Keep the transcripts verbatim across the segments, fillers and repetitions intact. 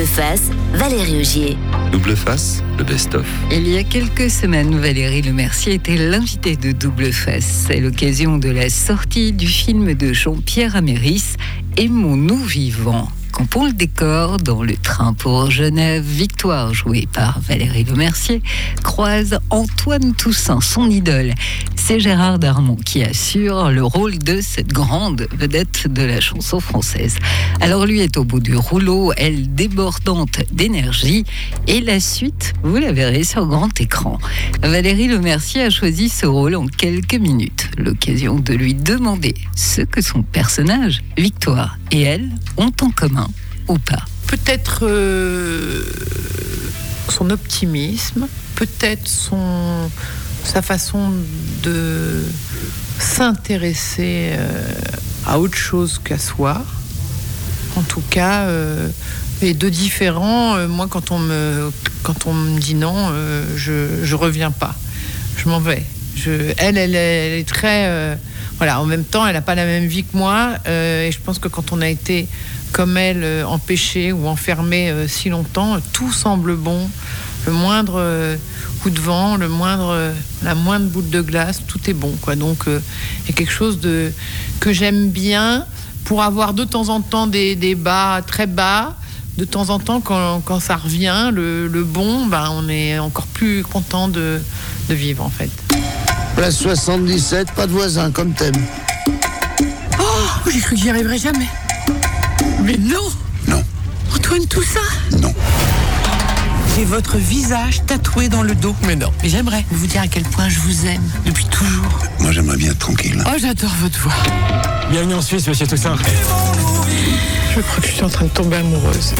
Double Face, Valérie Augier. Double Face, le best-of. Il y a quelques semaines, Valérie Lemercier était l'invitée de Double Face. C'est l'occasion de la sortie du film de Jean-Pierre Améris, Aimons-nous vivants. Compons le décor dans le train pour Genève. Victoire, jouée par Valérie Lemercier, croise Antoine Toussaint, son idole. C'est Gérard Darmon qui assure le rôle de cette grande vedette de la chanson française. Alors lui est au bout du rouleau, elle débordante d'énergie. Et la suite, vous la verrez sur grand écran. Valérie Lemercier a choisi ce rôle en quelques minutes. L'occasion de lui demander ce que son personnage, Victoire, et elle ont en commun ou pas. Peut-être euh, son optimisme, peut-être son, sa façon de s'intéresser euh, à autre chose qu'à soi. En tout cas, euh, les deux différents, euh, moi quand on me, quand on me dit non, euh, je ne reviens pas. Je m'en vais. Je, elle, elle, elle est très... Euh, voilà, en même temps, elle n'a pas la même vie que moi. Euh, et je pense que quand on a été comme elle, euh, empêché ou enfermé euh, si longtemps, euh, tout semble bon. Le moindre euh, coup de vent, le moindre, euh, la moindre boule de glace, tout est bon, quoi. Donc, euh, il y a quelque chose de, que j'aime bien pour avoir de temps en temps des, des bas très bas. De temps en temps, quand, quand ça revient, le, le bon, ben, on est encore plus content de, de vivre, en fait. Place soixante-dix-sept, pas de voisin, comme thème. Oh, j'ai cru que j'y arriverais jamais. Mais non. Non. Antoine Toussaint. Non. J'ai votre visage tatoué dans le dos. Mais non. Mais j'aimerais vous dire à quel point je vous aime depuis toujours. Moi, j'aimerais bien être tranquille. Oh, j'adore votre voix. Bienvenue en Suisse, monsieur Toussaint. Je crois que je suis en train de tomber amoureuse.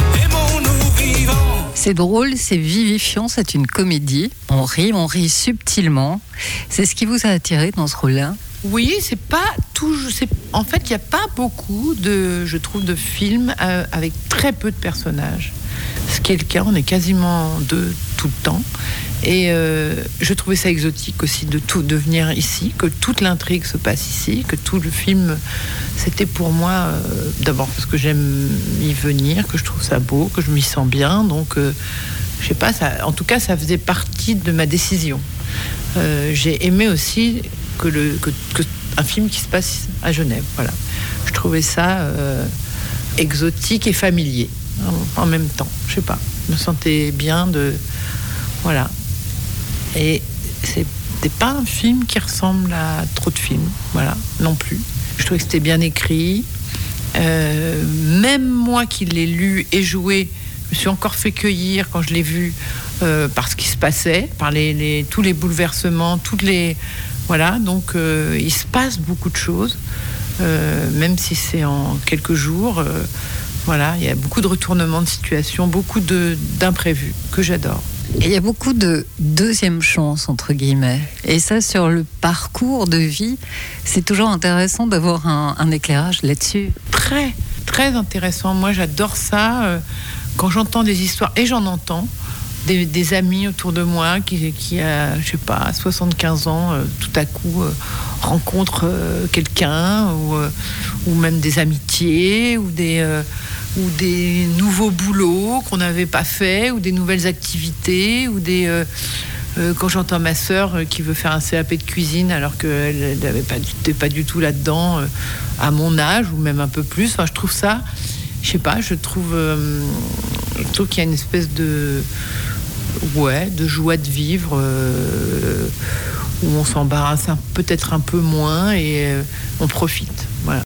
C'est drôle, c'est vivifiant, c'est une comédie. On rit, on rit subtilement. C'est ce qui vous a attiré dans ce rôle-là ? Oui, c'est pas toujours. C'est, en fait, il n'y a pas beaucoup de, je trouve, de films euh, avec très peu de personnages. Ce qui est le cas, on est quasiment deux tout le temps. Et euh, je trouvais ça exotique aussi de tout de venir ici, que toute l'intrigue se passe ici, que tout le film, c'était pour moi euh, d'abord parce que j'aime y venir, que je trouve ça beau, que je m'y sens bien. Donc, euh, je sais pas, ça, en tout cas, ça faisait partie de ma décision. Euh, j'ai aimé aussi que le que, que un film qui se passe à Genève. Voilà, je trouvais ça euh, exotique et familier en, en même temps. Je sais pas, je me sentais bien de voilà. Et c'était pas un film qui ressemble à trop de films, voilà, non plus. Je trouvais que c'était bien écrit. Euh, même moi qui l'ai lu et joué, je me suis encore fait cueillir quand je l'ai vu euh, par ce qui se passait, par les, les, tous les bouleversements, toutes les... Voilà, donc euh, il se passe beaucoup de choses, euh, même si c'est en quelques jours. Euh, voilà, il y a beaucoup de retournements de situation, beaucoup de, d'imprévus que j'adore. Et il y a beaucoup de deuxième chance, entre guillemets. Et ça, sur le parcours de vie, c'est toujours intéressant d'avoir un, un éclairage là-dessus. Très, très intéressant. Moi, j'adore ça. Euh, quand j'entends des histoires, et j'en entends, des, des amis autour de moi qui, qui a, je sais pas, soixante-quinze ans, euh, tout à coup, euh, rencontrent euh, quelqu'un, ou, euh, ou même des amitiés, ou des... Euh, ou des nouveaux boulots qu'on n'avait pas fait, ou des nouvelles activités, ou des... Euh, euh, quand j'entends ma sœur euh, qui veut faire un C A P de cuisine alors qu'elle n'avait pas, pas du tout là-dedans, euh, à mon âge, ou même un peu plus, enfin, je trouve ça... Je sais pas, je trouve, euh, je trouve qu'il y a une espèce de... Ouais, de joie de vivre, euh, où on s'embarrasse un, peut-être un peu moins, et euh, on profite, voilà.